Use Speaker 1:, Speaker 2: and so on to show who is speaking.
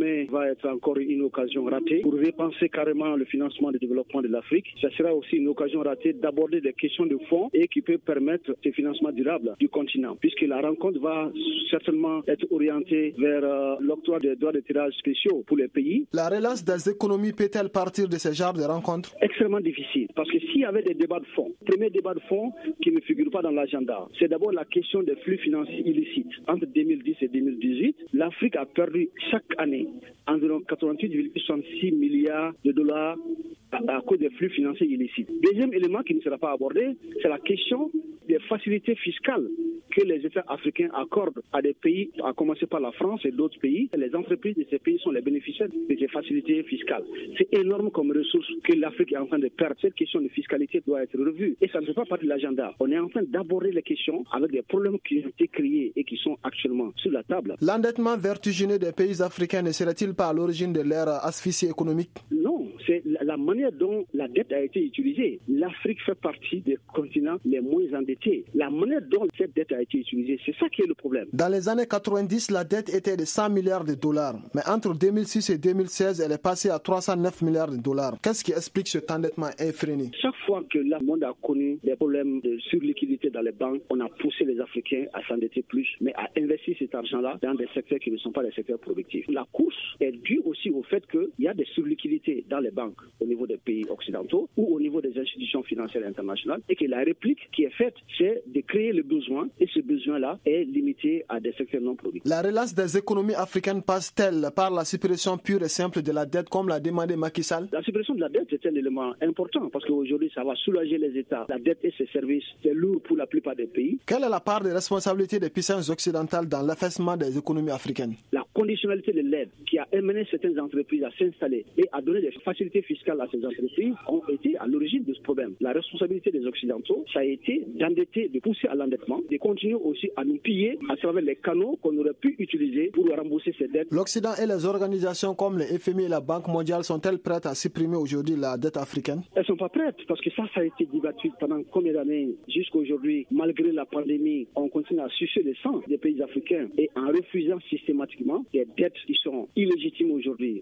Speaker 1: sommet va être encore une occasion ratée pour repenser carrément le financement du développement de l'Afrique. Ça sera aussi une occasion ratée d'aborder des questions de fond et qui peut permettre ce financement durable du continent, puisque la rencontre va certainement être orientée vers l'octroi des droits de tirage spéciaux pour les pays.
Speaker 2: La relance des économies peut-elle partir de ce genre de rencontres?
Speaker 1: Extrêmement difficile, parce que s'il y avait des débats de fond, premier débat de fond qui ne figure pas dans l'agenda, c'est d'abord la question des flux financiers illicites. Entre 2010 et 2018, l'Afrique a perdu chaque année environ 88,66 milliards de dollars à cause des flux financiers illicites. Deuxième élément qui ne sera pas abordé, c'est la question des facilités fiscales que les États africains accordent à des pays, à commencer par la France et d'autres pays. Les entreprises de ces pays sont les bénéficiaires de ces facilités fiscales. C'est énorme comme ressource que l'Afrique est en train de perdre. Cette question de fiscalité doit être revue et ça ne fait pas partie de l'agenda. On est en train d'aborder les questions avec des problèmes qui ont été créés et qui sont actuellement sur la table.
Speaker 2: L'endettement vertigineux des pays africains ne serait-il pas à l'origine de leur asphyxie économique?
Speaker 1: Non, c'est la manière dont la dette a été utilisée. L'Afrique fait partie des continents les moins endettés. La manière dont cette dette a été utilisée, c'est ça qui est le problème.
Speaker 2: Dans les années 90, la dette était de 100 milliards de dollars. Mais entre 2006 et 2016, elle est passée à 309 milliards de dollars. Qu'est-ce qui explique cet endettement effréné?
Speaker 1: Chaque fois que le monde a connu des problèmes de surliquidité dans les banques, on a poussé les Africains à s'endetter plus, mais à investir cet argent-là dans des secteurs qui ne sont pas des secteurs productifs. La course est due aussi au fait qu'il y a des surliquidités dans les banques au niveau des pays occidentaux ou au niveau des institutions financières internationales et que la réplique qui est faite, c'est de créer le besoin et ce besoin-là est limité à des secteurs non productifs.
Speaker 2: La relance des économies africaines passe-t-elle par la suppression pure et simple de la dette comme l'a demandé Macky Sall?
Speaker 1: La suppression de la dette est un élément important parce qu'aujourd'hui ça va soulager les États. La dette et ses services, c'est lourd pour la plupart des pays.
Speaker 2: Quelle est la part de responsabilité des puissances occidentales dans l'affaissement des économies africaines?
Speaker 1: La conditionnalité de l'aide qui a amené certaines entreprises à s'installer et à donner des facilités fiscales à ces entreprises ont été à l'origine de ce problème. La responsabilité des Occidentaux, ça a été d'endetter, de pousser à l'endettement, de continuer aussi à nous piller à travers les canaux qu'on aurait pu utiliser pour rembourser ces dettes.
Speaker 2: L'Occident et les organisations comme le FMI et la Banque mondiale sont-elles prêtes à supprimer aujourd'hui la dette africaine?
Speaker 1: Elles ne sont pas prêtes parce que ça a été débattu pendant combien d'années jusqu'à aujourd'hui. Malgré la pandémie, on continue à sucer le sang des pays africains et en refusant systématiquement des dettes qui sont illégitimes aujourd'hui